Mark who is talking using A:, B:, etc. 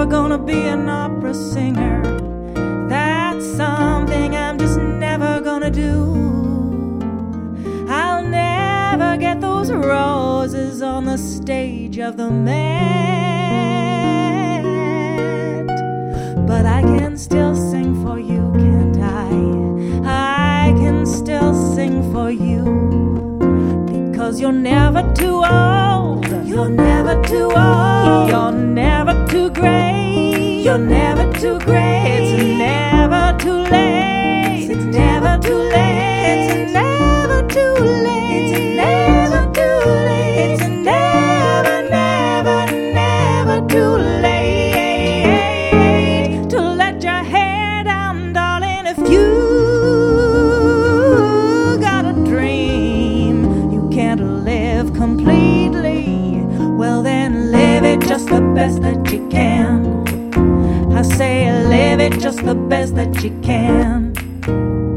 A: gonna be an opera singer. That's something I'm just never gonna do. I'll never get those roses on the stage of the Met. But I can still sing for you, can't I? I can still sing for you. Because you're never too old. You're never too old. You're never too great. You're never too great. It's never too late. It's never too late. It's never too late. It's never too late. It's never, never, never too late to let your hair down, darling. If you got a dream you can't live completely, well then live it just the best that you can. I say live it just the best that you can.